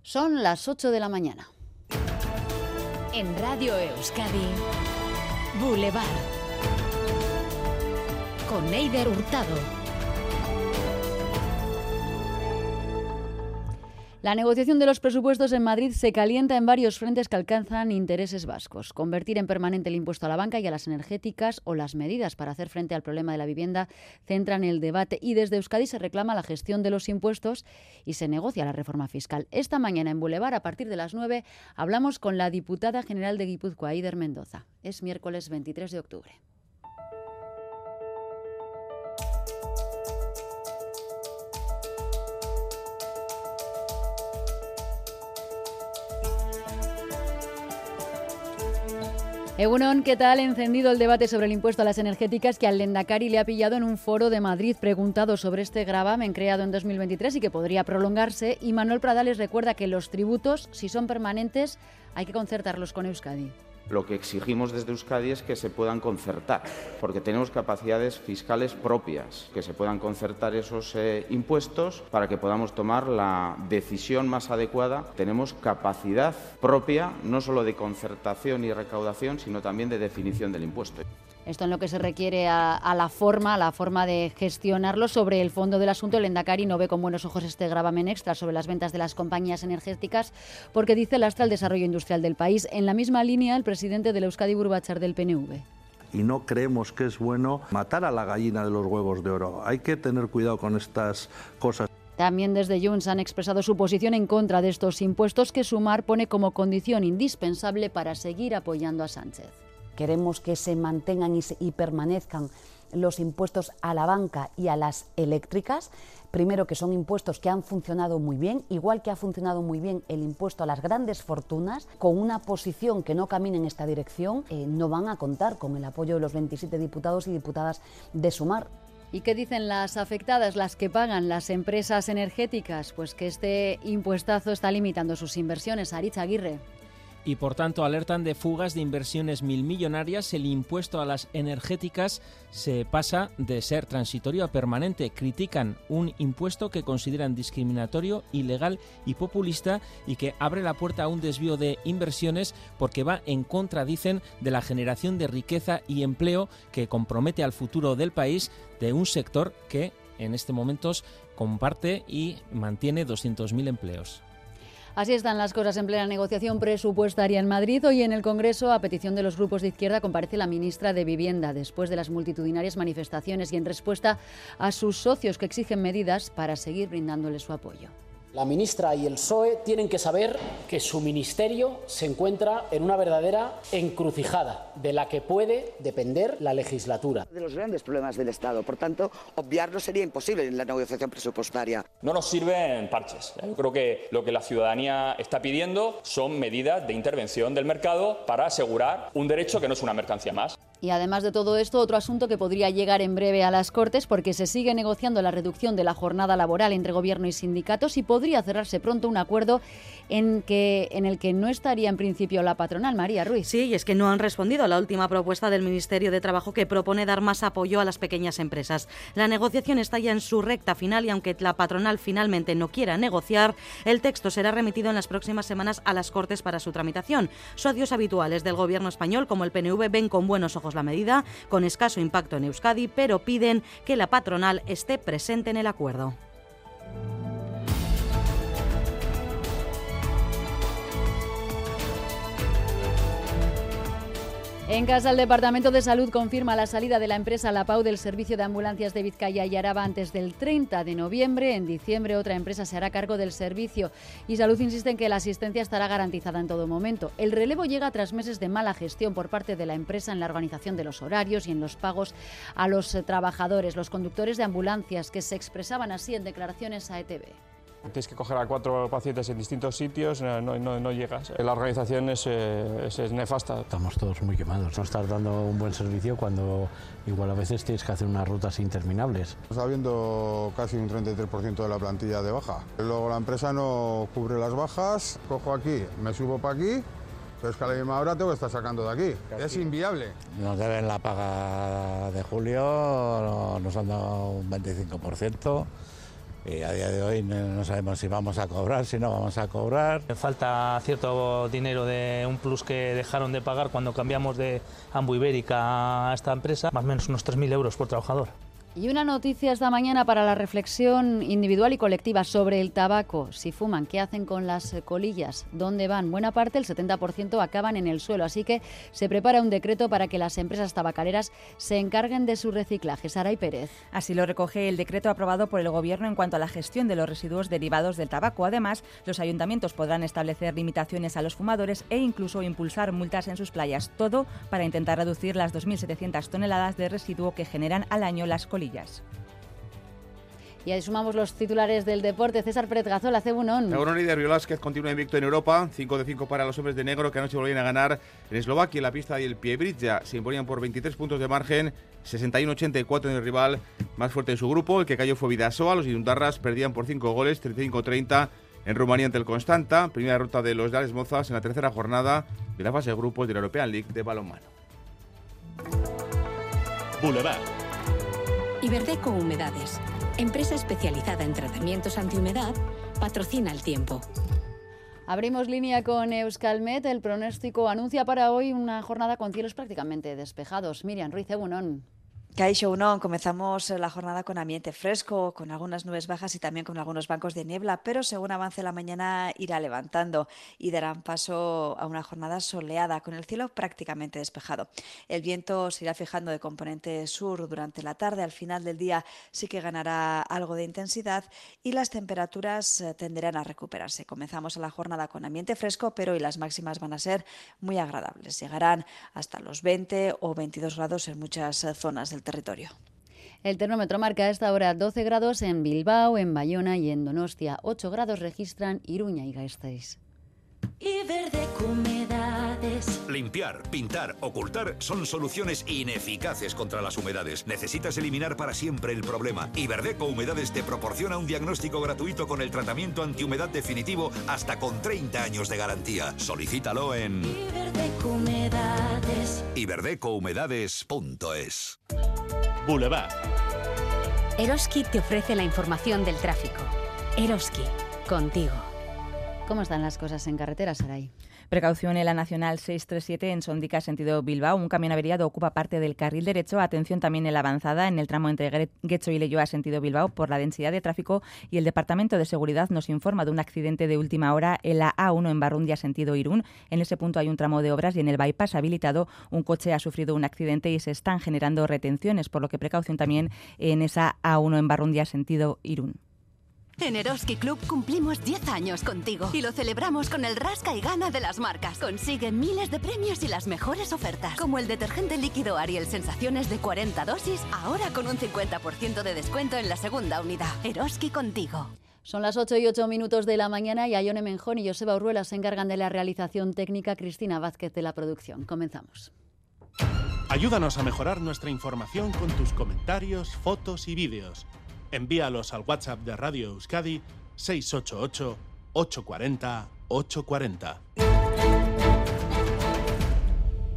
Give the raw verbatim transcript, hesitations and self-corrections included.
Son las ocho de la mañana. En Radio Euskadi, Boulevard, con Neider Hurtado. La negociación de los presupuestos en Madrid se calienta en varios frentes que alcanzan intereses vascos. Convertir en permanente el impuesto a la banca y a las energéticas o las medidas para hacer frente al problema de la vivienda centran el debate y desde Euskadi se reclama la gestión de los impuestos y se negocia la reforma fiscal. Esta mañana en Boulevard, a partir de las nueve, hablamos con la diputada general de Guipúzcoa, Eider Mendoza. Es miércoles veintitrés de octubre. Egunon, ¿qué tal? Encendido el debate sobre el impuesto a las energéticas que al Lehendakari le ha pillado en un foro de Madrid preguntado sobre este gravamen creado en dos mil veintitrés y que podría prolongarse. Y Manuel Pradales recuerda que los tributos, si son permanentes, hay que concertarlos con Euskadi. Lo que exigimos desde Euskadi es que se puedan concertar, porque tenemos capacidades fiscales propias, que se puedan concertar esos eh, impuestos para que podamos tomar la decisión más adecuada. Tenemos capacidad propia, no solo de concertación y recaudación, sino también de definición del impuesto. Esto en lo que se requiere a, a la forma, a la forma de gestionarlo. Sobre el fondo del asunto, el Lehendakari no ve con buenos ojos este gravamen extra sobre las ventas de las compañías energéticas porque dice lastra el desarrollo industrial del país. En la misma línea, el presidente del Euskadi Buru Batzar del P N V. Y no creemos que es bueno matar a la gallina de los huevos de oro. Hay que tener cuidado con estas cosas. También desde Junts han expresado su posición en contra de estos impuestos que Sumar pone como condición indispensable para seguir apoyando a Sánchez. Queremos que se mantengan y, se, y permanezcan los impuestos a la banca y a las eléctricas. Primero, que son impuestos que han funcionado muy bien, igual que ha funcionado muy bien el impuesto a las grandes fortunas. Con una posición que no camine en esta dirección, eh, no van a contar con el apoyo de los veintisiete diputados y diputadas de Sumar. ¿Y qué dicen las afectadas, las que pagan, las empresas energéticas? Pues que este impuestazo está limitando sus inversiones. Aritz Aguirre. Y por tanto alertan de fugas de inversiones milmillonarias. El impuesto a las energéticas se pasa de ser transitorio a permanente. Critican un impuesto que consideran discriminatorio, ilegal y populista y que abre la puerta a un desvío de inversiones porque va en contra, dicen, de la generación de riqueza y empleo que compromete al futuro del país, de un sector que en este momento comparte y mantiene doscientos mil empleos. Así están las cosas en plena negociación presupuestaria en Madrid. Hoy en el Congreso, a petición de los grupos de izquierda, comparece la ministra de Vivienda después de las multitudinarias manifestaciones y en respuesta a sus socios que exigen medidas para seguir brindándoles su apoyo. La ministra y el P S O E tienen que saber que su ministerio se encuentra en una verdadera encrucijada de la que puede depender la legislatura. De los grandes problemas del Estado, por tanto, obviarlo sería imposible en la negociación presupuestaria. No nos sirven parches. Yo creo que lo que la ciudadanía está pidiendo son medidas de intervención del mercado para asegurar un derecho que no es una mercancía más. Y además de todo esto, otro asunto que podría llegar en breve a las Cortes porque se sigue negociando la reducción de la jornada laboral entre gobierno y sindicatos y podría cerrarse pronto un acuerdo en, que, en el que no estaría en principio la patronal. María Ruiz. Sí, y es que no han respondido a la última propuesta del Ministerio de Trabajo que propone dar más apoyo a las pequeñas empresas. La negociación está ya en su recta final y aunque la patronal finalmente no quiera negociar, el texto será remitido en las próximas semanas a las Cortes para su tramitación. Socios habituales del gobierno español como el P N V ven con buenos ojos la medida, con escaso impacto en Euskadi, pero piden que la patronal esté presente en el acuerdo. En casa, el Departamento de Salud confirma la salida de la empresa La Pau del servicio de ambulancias de Vizcaya y Araba antes del treinta de noviembre. En diciembre, otra empresa se hará cargo del servicio y Salud insiste en que la asistencia estará garantizada en todo momento. El relevo llega tras meses de mala gestión por parte de la empresa en la organización de los horarios y en los pagos a los trabajadores, los conductores de ambulancias, que se expresaban así en declaraciones a E T V. Tienes que coger a cuatro pacientes en distintos sitios, no, no, no llegas. La organización es, es, es nefasta. Estamos todos muy quemados. No estás dando un buen servicio cuando igual a veces tienes que hacer unas rutas interminables. Está habiendo casi un treinta y tres por ciento de la plantilla de baja. Luego la empresa no cubre las bajas, cojo aquí, me subo para aquí, pero es que a la misma hora tengo que estar sacando de aquí. Casi. Es inviable. Nos deben la paga de julio, nos han dado un veinticinco por ciento. Y a día de hoy no, no sabemos si vamos a cobrar, si no vamos a cobrar. Falta cierto dinero de un plus que dejaron de pagar cuando cambiamos de Ambu Ibérica a esta empresa, más o menos unos tres mil euros por trabajador. Y una noticia esta mañana para la reflexión individual y colectiva sobre el tabaco. Si fuman, ¿qué hacen con las colillas? ¿Dónde van? Buena parte, el setenta por ciento, acaban en el suelo. Así que se prepara un decreto para que las empresas tabacaleras se encarguen de su reciclaje. Saray Pérez. Así lo recoge el decreto aprobado por el Gobierno en cuanto a la gestión de los residuos derivados del tabaco. Además, los ayuntamientos podrán establecer limitaciones a los fumadores e incluso impulsar multas en sus playas. Todo para intentar reducir las dos mil setecientas toneladas de residuo que generan al año las colillas. Y ahí sumamos los titulares del deporte. César Pérez Gazola, Cebunón. Egunon y Derbi Olázquez continúa invicto en Europa. cinco de cinco para los hombres de negro, que anoche volvían a ganar en Eslovaquia. En la pista y el Piebrija se imponían por veintitrés puntos de margen, sesenta y uno a ochenta y cuatro en el rival más fuerte de su grupo. El que cayó fue Vidasoa. Los Irundarras perdían por cinco goles, treinta y cinco a treinta en Rumanía ante el Constanta. Primera derrota de los Dales Mozas en la tercera jornada de la fase de grupos de la European League de balonmano. Boulevard. Iberdeco Humedades, empresa especializada en tratamientos antihumedad, patrocina el tiempo. Abrimos línea con Euskalmet. El pronóstico anuncia para hoy una jornada con cielos prácticamente despejados. Miriam Ruiz, Egunon. Kaixo Unón, comenzamos la jornada con ambiente fresco, con algunas nubes bajas y también con algunos bancos de niebla, pero según avance la mañana irá levantando y darán paso a una jornada soleada con el cielo prácticamente despejado. El viento se irá fijando de componente sur durante la tarde, al final del día sí que ganará algo de intensidad y las temperaturas tenderán a recuperarse. Comenzamos la jornada con ambiente fresco, pero hoy las máximas van a ser muy agradables. Llegarán hasta los veinte o veintidós grados en muchas zonas del territorio. El termómetro marca a esta hora doce grados en Bilbao, en Bayona y en Donostia. ocho grados registran Iruña y Gasteiz. Iberdeco Humedades. Limpiar, pintar, ocultar son soluciones ineficaces contra las humedades. Necesitas eliminar para siempre el problema. Iberdeco Humedades te proporciona un diagnóstico gratuito con el tratamiento antihumedad definitivo hasta con treinta años de garantía. Solicítalo en Iberdeco Humedades. iberdeco humedades punto es. Boulevard. Eroski te ofrece la información del tráfico. Eroski, contigo. ¿Cómo están las cosas en carretera, Saray? Precaución en la Nacional seiscientos treinta y siete en Sondica, sentido Bilbao. Un camión averiado ocupa parte del carril derecho. Atención también en la avanzada en el tramo entre Getxo y Leioa, sentido Bilbao, por la densidad de tráfico. Y el Departamento de Seguridad nos informa de un accidente de última hora en la A uno en Barrundia, sentido Irún. En ese punto hay un tramo de obras y en el bypass habilitado un coche ha sufrido un accidente y se están generando retenciones, por lo que precaución también en esa A uno en Barrundia, sentido Irún. En Eroski Club cumplimos diez años contigo y lo celebramos con el rasca y gana de las marcas. Consigue miles de premios y las mejores ofertas, como el detergente líquido Ariel Sensaciones de cuarenta dosis, ahora con un cincuenta por ciento de descuento en la segunda unidad. Eroski contigo. Son las ocho y ocho minutos de la mañana y Aione Menjón y Joseba Urruela se encargan de la realización técnica, Cristina Vázquez de la producción. Comenzamos. Ayúdanos a mejorar nuestra información con tus comentarios, fotos y vídeos. Envíalos al WhatsApp de Radio Euskadi seis ocho ocho, ocho cuatro cero, ocho cuatro cero.